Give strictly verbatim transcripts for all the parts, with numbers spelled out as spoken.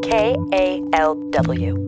K A L W.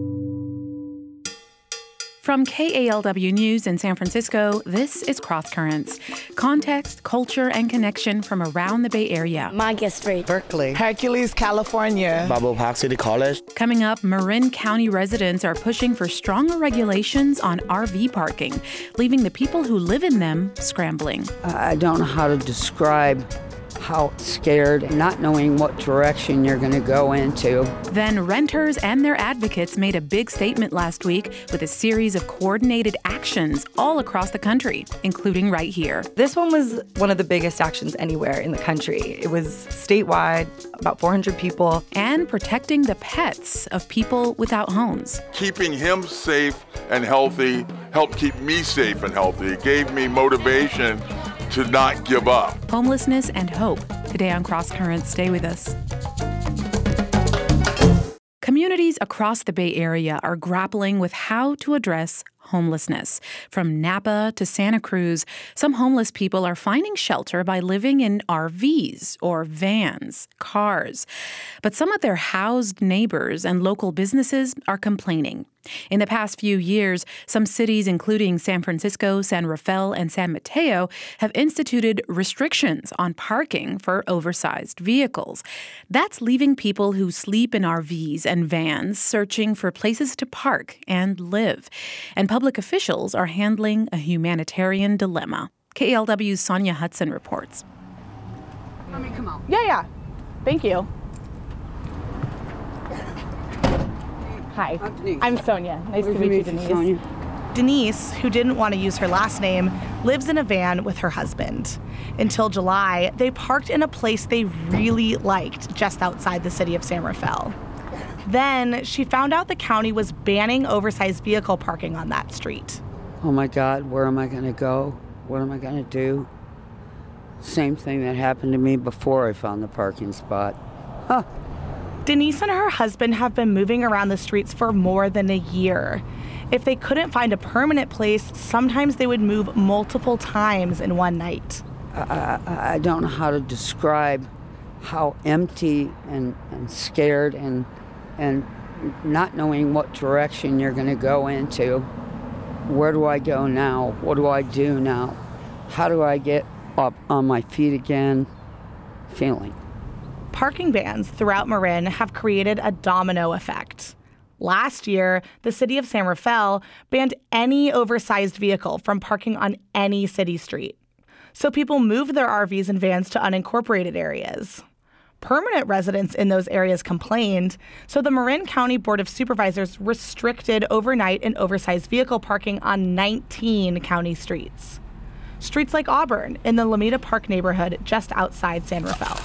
From K A L W News in San Francisco, this is Cross Currents. Context, culture, and connection from around the Bay Area. Market Street, Berkeley, Hercules, California, Balboa Park City College. Coming up, Marin County residents are pushing for stronger regulations on R V parking, leaving the people who live in them scrambling. I don't know how to describe how scared, not knowing what direction you're going to go into. Then renters and their advocates made a big statement last week with a series of coordinated actions all across the country, including right here. This one was one of the biggest actions anywhere in the country. It was statewide, about four hundred people. And protecting the pets of people without homes. Keeping him safe and healthy helped keep me safe and healthy. It gave me motivation to not give up. Homelessness and hope. Today on Cross Currents, stay with us. Communities across the Bay Area are grappling with how to address homelessness. From Napa to Santa Cruz, some homeless people are finding shelter by living in R Vs or vans, cars. But some of their housed neighbors and local businesses are complaining. In the past few years, some cities, including San Francisco, San Rafael, and San Mateo, have instituted restrictions on parking for oversized vehicles. That's leaving people who sleep in R Vs and vans searching for places to park and live. And public officials are handling a humanitarian dilemma. K A L W's Sonia Hudson reports. Let me come out. Yeah, yeah. Thank you. Hi, I'm, Denise. I'm Sonia. Nice Where's to meet you, Denise. Sonia? Denise, who didn't want to use her last name, lives in a van with her husband. Until July, they parked in a place they really liked just outside the city of San Rafael. Then she found out the county was banning oversized vehicle parking on that street. Oh my God, where am I going to go? What am I going to do? Same thing that happened to me before I found the parking spot. Huh. Denise and her husband have been moving around the streets for more than a year. If they couldn't find a permanent place, sometimes they would move multiple times in one night. I, I, I don't know how to describe how empty and, and scared and and not knowing what direction you're going to go into. Where do I go now? What do I do now? How do I get up on my feet again? Feeling. Parking bans throughout Marin have created a domino effect. Last year, the city of San Rafael banned any oversized vehicle from parking on any city street. So people moved their R Vs and vans to unincorporated areas. Permanent residents in those areas complained, so the Marin County Board of Supervisors restricted overnight and oversized vehicle parking on nineteen county streets. Streets like Auburn in the Lomita Park neighborhood just outside San Rafael.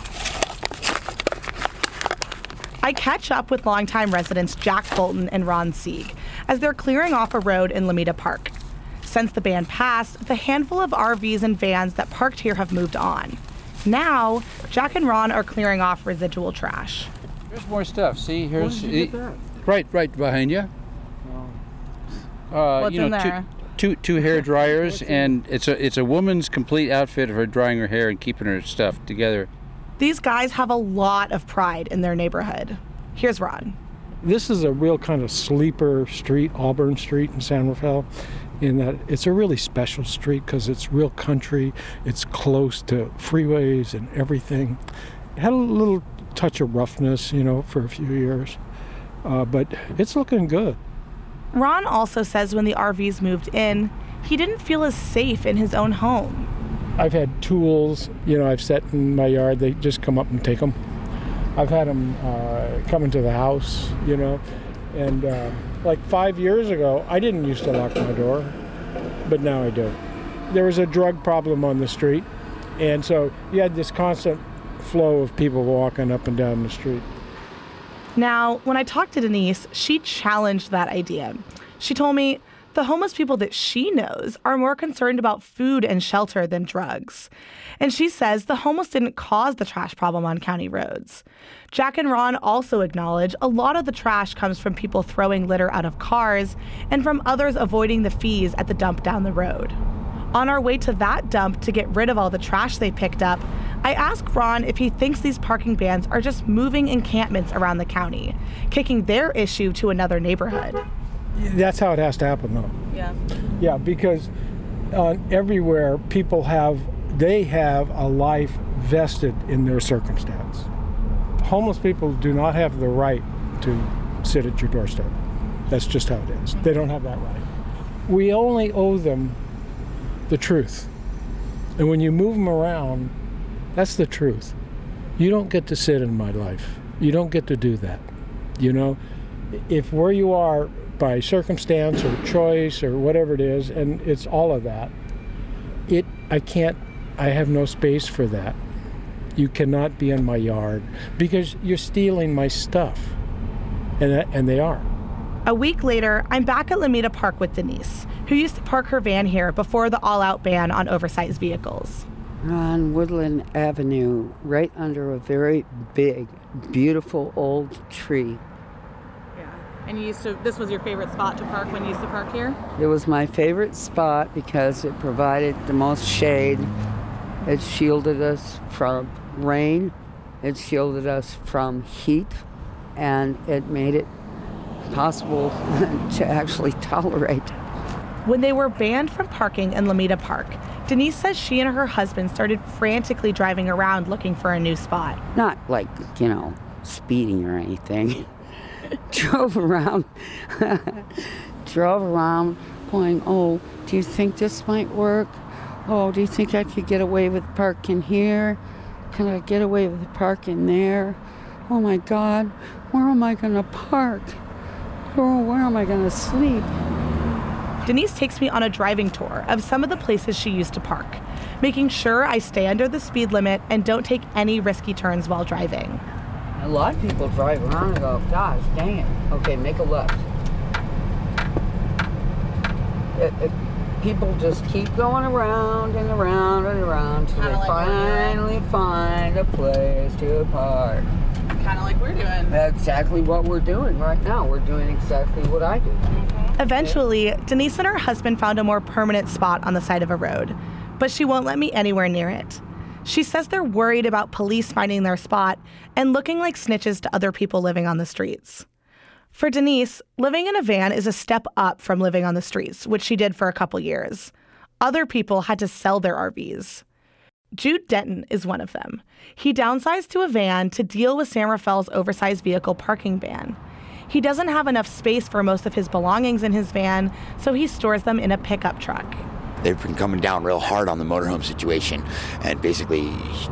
I catch up with longtime residents Jack Fulton and Ron Sieg as they're clearing off a road in Lomita Park. Since the ban passed, the handful of R Vs and vans that parked here have moved on. Now, Jack and Ron are clearing off residual trash. There's more stuff. See, here's Where did you get that? right, right behind you. Uh, What's you know, in there? Two, two, two hair dryers, and it's a it's a woman's complete outfit of her drying her hair and keeping her stuff together. These guys have a lot of pride in their neighborhood. Here's Ron. This is a real kind of sleeper street, Auburn Street in San Rafael, in that it's a really special street because it's real country. It's close to freeways and everything. It had a little touch of roughness, you know, for a few years, uh, but it's looking good. Ron also says when the R Vs moved in, he didn't feel as safe in his own home. I've had tools, you know, I've set in my yard. They just come up and take them. I've had them uh, come into the house, you know, and uh, like five years ago, I didn't used to lock my door, but now I do. There was a drug problem on the street, and so you had this constant flow of people walking up and down the street. Now, when I talked to Denise, she challenged that idea. She told me the homeless people that she knows are more concerned about food and shelter than drugs. And she says the homeless didn't cause the trash problem on county roads. Jack and Ron also acknowledge a lot of the trash comes from people throwing litter out of cars and from others avoiding the fees at the dump down the road. On our way to that dump to get rid of all the trash they picked up, I asked Ron if he thinks these parking bans are just moving encampments around the county, kicking their issue to another neighborhood. That's how it has to happen, though. Yeah. Yeah, because uh, everywhere people have, they have a life vested in their circumstance. Homeless people do not have the right to sit at your doorstep. That's just how it is. They don't have that right. We only owe them the truth. And when you move them around, that's the truth. You don't get to sit in my life. You don't get to do that. You know, if where you are by circumstance or choice or whatever it is, and it's all of that, it, I can't, I have no space for that. You cannot be in my yard because you're stealing my stuff. And, that, and they are. A week later, I'm back at Lomita Park with Denise, who used to park her van here before the all-out ban on oversized vehicles. On Woodland Avenue, right under a very big, beautiful old tree. Yeah. And you used to, this was your favorite spot to park when you used to park here? It was my favorite spot because it provided the most shade. It shielded us from rain. It shielded us from heat. And it made it possible to actually tolerate. When they were banned from parking in Lomita Park, Denise says she and her husband started frantically driving around looking for a new spot. Not like, you know, speeding or anything. Drove around, drove around going, oh, do you think this might work? Oh, do you think I could get away with parking here? Can I get away with parking there? Oh my God, where am I gonna park? Oh, where am I gonna sleep? Denise takes me on a driving tour of some of the places she used to park, making sure I stay under the speed limit and don't take any risky turns while driving. A lot of people drive around and go, gosh, dang it. Okay, make a left. It, it, people just keep going around and around and around till they like finally find a place to park. Kind of like we're doing. That's exactly what we're doing right now. We're doing exactly what I do. Mm-hmm. Eventually, Denise and her husband found a more permanent spot on the side of a road, but she won't let me anywhere near it. She says they're worried about police finding their spot and looking like snitches to other people living on the streets. For Denise, living in a van is a step up from living on the streets, which she did for a couple years. Other people had to sell their R Vs. Jude Denton is one of them. He downsized to a van to deal with San Rafael's oversized vehicle parking ban. He doesn't have enough space for most of his belongings in his van, so he stores them in a pickup truck. They've been coming down real hard on the motorhome situation and basically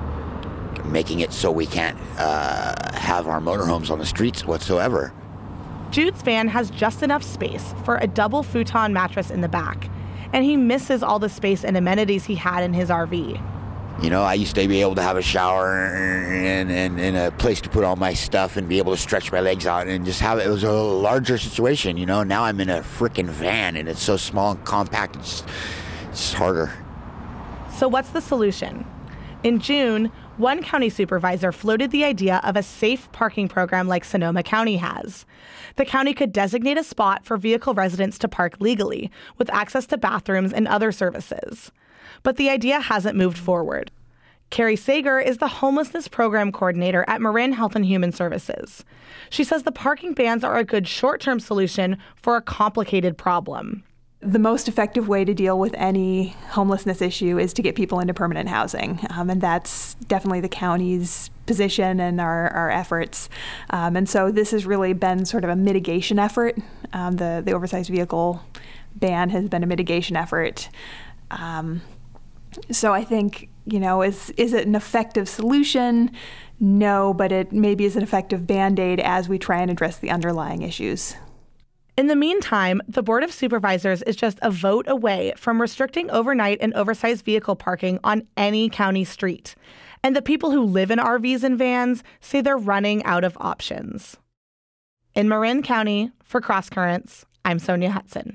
making it so we can't uh, have our motorhomes on the streets whatsoever. Jude's van has just enough space for a double futon mattress in the back, and he misses all the space and amenities he had in his R V. You know, I used to be able to have a shower and, and, and a place to put all my stuff and be able to stretch my legs out and just have it. It was a larger situation, you know. Now I'm in a freaking van and it's so small and compact, it's, it's harder. So what's the solution? In June, one county supervisor floated the idea of a safe parking program like Sonoma County has. The county could designate a spot for vehicle residents to park legally, with access to bathrooms and other services. But the idea hasn't moved forward. Carrie Sager is the homelessness program coordinator at Marin Health and Human Services. She says the parking bans are a good short-term solution for a complicated problem. The most effective way to deal with any homelessness issue is to get people into permanent housing. Um, and that's definitely the county's position and our, our efforts. Um, and so this has really been sort of a mitigation effort. Um, the, the oversized vehicle ban has been a mitigation effort. Um, so I think, you know, is, is it an effective solution? No, but it maybe is an effective Band-Aid as we try and address the underlying issues. In the meantime, the Board of Supervisors is just a vote away from restricting overnight and oversized vehicle parking on any county street. And the people who live in R Vs and vans say they're running out of options. In Marin County, for Cross Currents, I'm Sonia Hudson.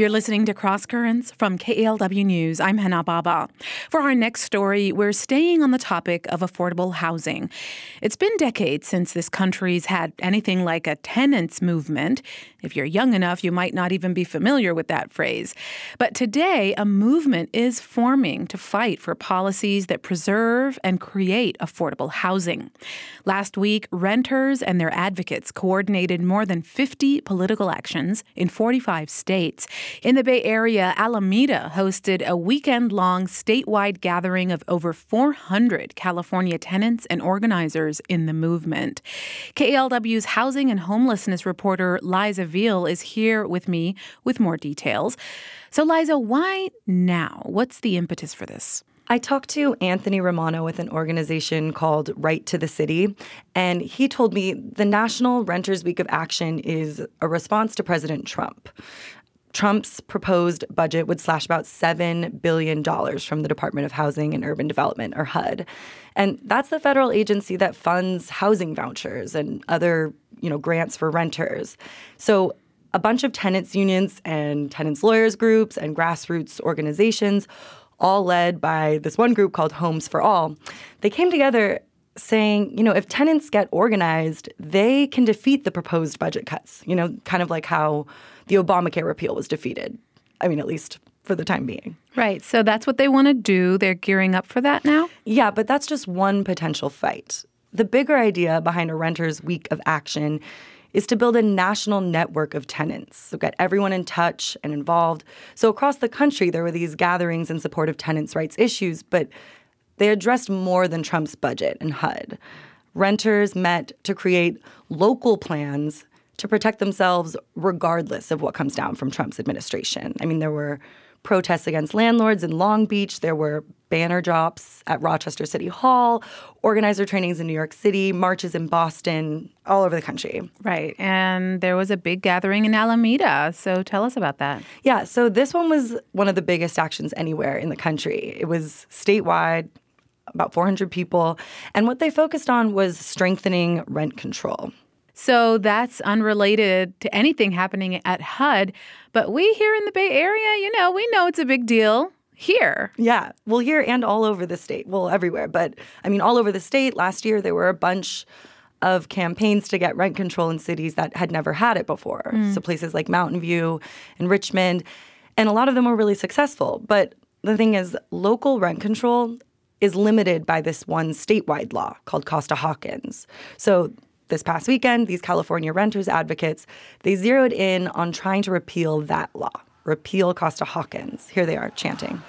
You're listening to Cross Currents from K A L W News. I'm Hannah Baba. For our next story, we're staying on the topic of affordable housing. It's been decades since this country's had anything like a tenants movement. If you're young enough, you might not even be familiar with that phrase. But today, a movement is forming to fight for policies that preserve and create affordable housing. Last week, renters and their advocates coordinated more than fifty political actions in forty-five states. In the Bay Area, Alameda hosted a weekend-long statewide gathering of over four hundred California tenants and organizers in the movement. K A L W's housing and homelessness reporter Liza Veal is here with me with more details. So, Liza, why now? What's the impetus for this? I talked to Anthony Romano with an organization called Right to the City, and he told me the National Renters Week of Action is a response to President Trump. Trump's proposed budget would slash about seven billion dollars from the Department of Housing and Urban Development, or H U D. And that's the federal agency that funds housing vouchers and other, you know, grants for renters. So a bunch of tenants unions and tenants lawyers groups and grassroots organizations, all led by this one group called Homes for All, they came together saying, you know, if tenants get organized, they can defeat the proposed budget cuts, you know, kind of like how the Obamacare repeal was defeated. I mean, at least for the time being. Right. So that's what they want to do. They're gearing up for that now? Yeah, but that's just one potential fight. The bigger idea behind a Renters Week of Action is to build a national network of tenants, so get everyone in touch and involved. So across the country, there were these gatherings in support of tenants' rights issues, but they addressed more than Trump's budget and H U D. Renters met to create local plans to protect themselves regardless of what comes down from Trump's administration. I mean, there were protests against landlords in Long Beach. There were banner drops at Rochester City Hall, organizer trainings in New York City, marches in Boston, all over the country. Right. And there was a big gathering in Alameda. So tell us about that. Yeah. So this one was one of the biggest actions anywhere in the country. It was statewide, about four hundred people. And what they focused on was strengthening rent control. So that's unrelated to anything happening at H U D. But we here in the Bay Area, you know, we know it's a big deal here. Yeah. Well, here and all over the state. Well, everywhere. But, I mean, all over the state, last year there were a bunch of campaigns to get rent control in cities that had never had it before. Mm. So places like Mountain View and Richmond. And a lot of them were really successful. But the thing is, local rent control is limited by this one statewide law called Costa-Hawkins. So this past weekend, these California renters advocates, they zeroed in on trying to repeal that law, repeal Costa-Hawkins. Here they are chanting.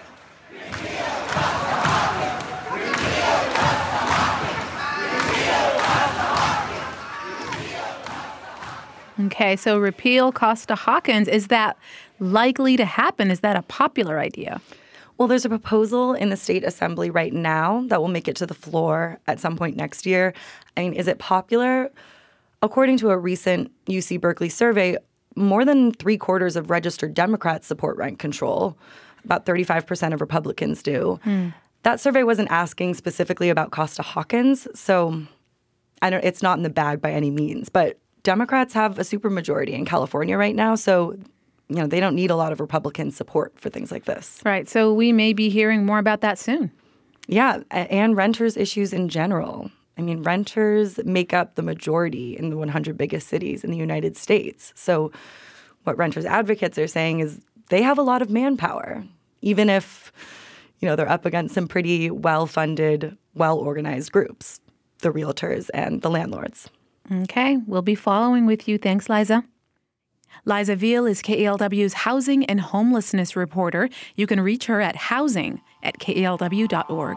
Okay, so repeal Costa-Hawkins. Is that likely to happen? Is that a popular idea? Well, there's a proposal in the state assembly right now that will make it to the floor at some point next year. I mean, is it popular? According to a recent U C Berkeley survey, more than three quarters of registered Democrats support rent control. About thirty-five percent of Republicans do. Mm. That survey wasn't asking specifically about Costa-Hawkins, so I don't, it's not in the bag by any means. But Democrats have a supermajority in California right now, so you know, they don't need a lot of Republican support for things like this. Right. So we may be hearing more about that soon. Yeah. And renters' issues in general. I mean, renters make up the majority in the one hundred biggest cities in the United States. So what renters advocates are saying is they have a lot of manpower, even if, you know, they're up against some pretty well-funded, well-organized groups, the realtors and the landlords. Okay. We'll be following with you. Thanks, Liza. Liza Veal is K A L W's housing and homelessness reporter. You can reach her at housing at K A L W dot org.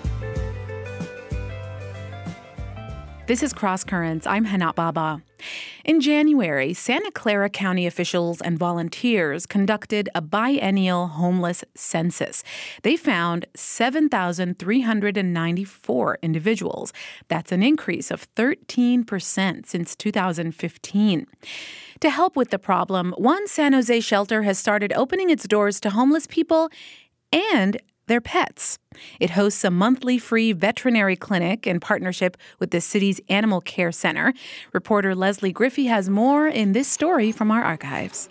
This is Cross Currents. I'm Hannah Baba. In January, Santa Clara County officials and volunteers conducted a biennial homeless census. They found seven thousand three hundred ninety-four individuals. That's an increase of thirteen percent since two thousand fifteen. To help with the problem, one San Jose shelter has started opening its doors to homeless people and their pets. It hosts a monthly free veterinary clinic in partnership with the city's Animal Care Center. Reporter Leslie Griffey has more in this story from our archives.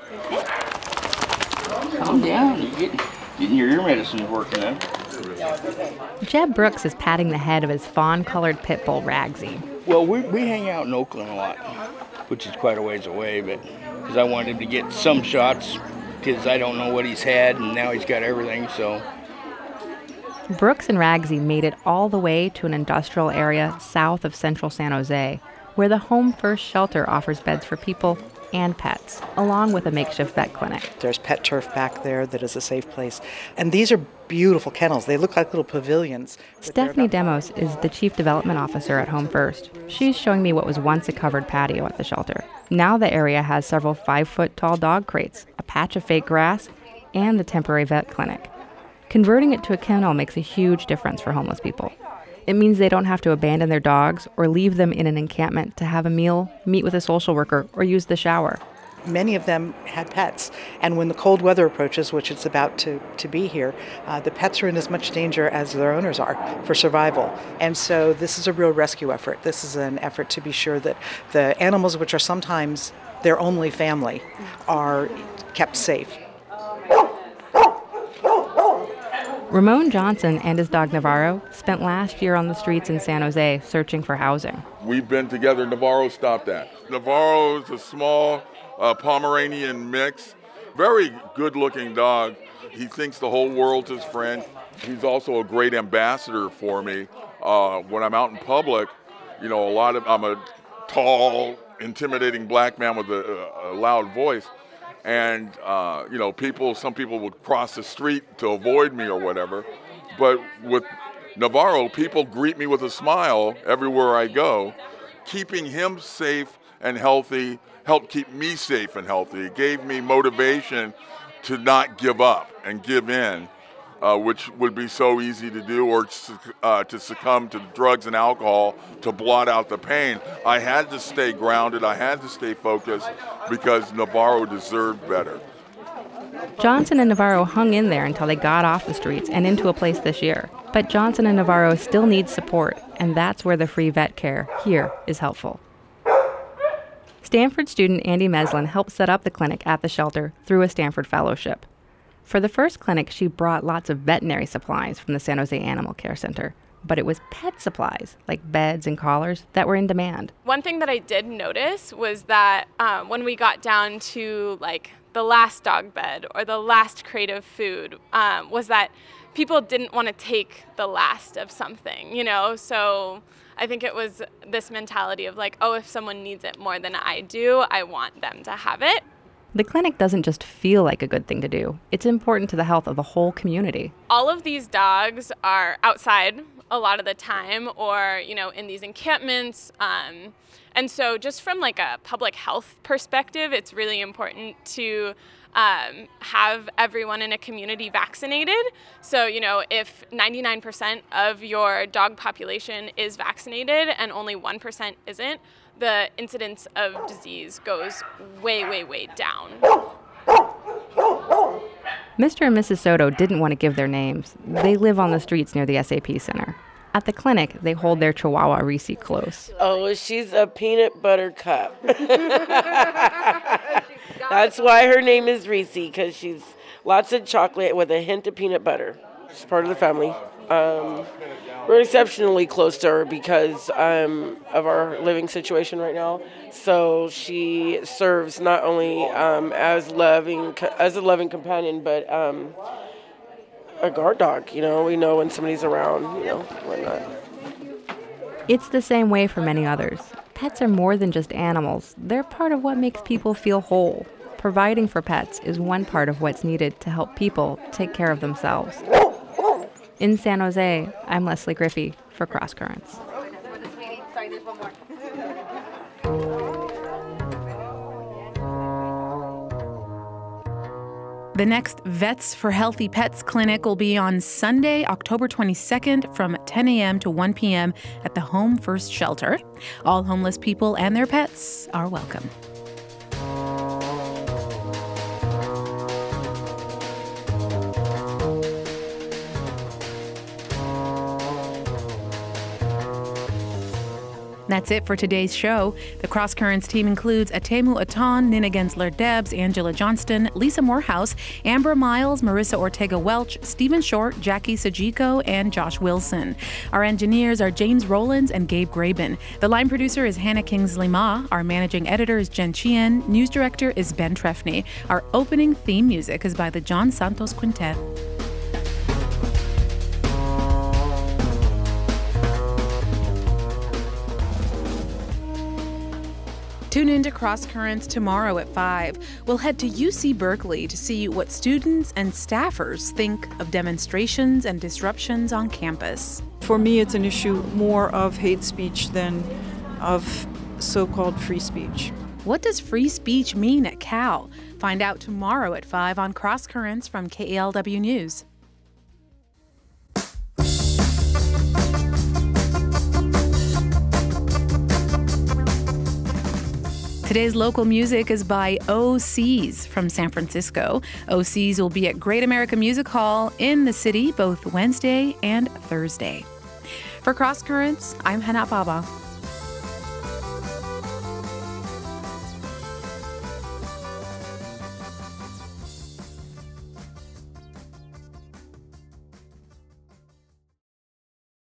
Calm down. You're getting, getting your ear medicine working then. Jeb Brooks is patting the head of his fawn-colored pit bull, Ragsy. Well, we, we hang out in Oakland a lot, which is quite a ways away, but because I wanted him to get some shots, because I don't know what he's had, and now he's got everything, so... Brooks and Ragsy made it all the way to an industrial area south of central San Jose, where the Home First shelter offers beds for people and pets, along with a makeshift vet clinic. There's pet turf back there that is a safe place. And these are beautiful kennels. They look like little pavilions. Stephanie Demos is the Chief Development Officer at Home First. She's showing me what was once a covered patio at the shelter. Now the area has several five-foot-tall dog crates, a patch of fake grass, and the temporary vet clinic. Converting it to a kennel makes a huge difference for homeless people. It means they don't have to abandon their dogs or leave them in an encampment to have a meal, meet with a social worker, or use the shower. Many of them had pets, and when the cold weather approaches, which it's about to, to be here, uh, the pets are in as much danger as their owners are for survival. And so this is a real rescue effort. This is an effort to be sure that the animals, which are sometimes their only family, are kept safe. Ramon Johnson and his dog Navarro spent last year on the streets in San Jose searching for housing. We've been together. Navarro stopped that. Navarro is a small uh, Pomeranian mix, very good-looking dog. He thinks the whole world's his friend. He's also a great ambassador for me. Uh, when I'm out in public, you know, a lot of I'm a tall, intimidating black man with a, a loud voice. And, uh, you know, people, some people would cross the street to avoid me or whatever. But with Navarro, people greet me with a smile everywhere I go. Keeping him safe and healthy helped keep me safe and healthy. It gave me motivation to not give up and give in, uh, which would be so easy to do, or uh, to succumb to drugs and alcohol to blot out the pain. I had to stay grounded. I had to stay focused because Navarro deserved better. Johnson and Navarro hung in there until they got off the streets and into a place this year. But Johnson and Navarro still need support, and that's where the free vet care here is helpful. Stanford student Andy Meslin helped set up the clinic at the shelter through a Stanford fellowship. For the first clinic, she brought lots of veterinary supplies from the San Jose Animal Care Center. But it was pet supplies, like beds and collars, that were in demand. One thing that I did notice was that um, when we got down to like the last dog bed or the last crate of food, um, was that people didn't want to take the last of something, you know? So I think it was this mentality of like, oh, if someone needs it more than I do, I want them to have it. The clinic doesn't just feel like a good thing to do. It's important to the health of the whole community. All of these dogs are outside a lot of the time, or, you know, in these encampments. Um, and so just from like a public health perspective, it's really important to um, have everyone in a community vaccinated. So, you know, if ninety-nine percent of your dog population is vaccinated and only one percent isn't, the incidence of disease goes way, way, way down. Mister and Missus Soto didn't want to give their names. They live on the streets near the S A P Center. At the clinic, they hold their Chihuahua Reese close. Oh, she's a peanut butter cup. That's why her name is Reese, because she's lots of chocolate with a hint of peanut butter. She's part of the family. Um, we're exceptionally close to her because um, of our living situation right now. So she serves not only um, as loving as a loving companion, but um, a guard dog. You know, we know when somebody's around. You know, whatnot. It's the same way for many others. Pets are more than just animals. They're part of what makes people feel whole. Providing for pets is one part of what's needed to help people take care of themselves. In San Jose, I'm Leslie Griffey for Cross Currents. The next Vets for Healthy Pets clinic will be on Sunday, October twenty-second from ten a.m. to one p.m. at the Home First Shelter. All homeless people and their pets are welcome. That's it for today's show. The Cross Currents team includes Atemu Atan, Nina Gensler-Debs, Angela Johnston, Lisa Morehouse, Amber Miles, Marissa Ortega-Welch, Stephen Short, Jackie Sajiko, and Josh Wilson. Our engineers are James Rowlands and Gabe Graben. The line producer is Hannah Kingsley-Ma. Our managing editor is Jen Chien. News director is Ben Trefny. Our opening theme music is by the John Santos Quintet. Tune in to Cross Currents tomorrow at five. We'll head to U C Berkeley to see what students and staffers think of demonstrations and disruptions on campus. For me, it's an issue more of hate speech than of so-called free speech. What does free speech mean at Cal? Find out tomorrow at five on Cross Currents from K A L W News. Today's local music is by O Cs from San Francisco. O Cs will be at Great America Music Hall in the city both Wednesday and Thursday. For Cross Currents, I'm Hannah Baba.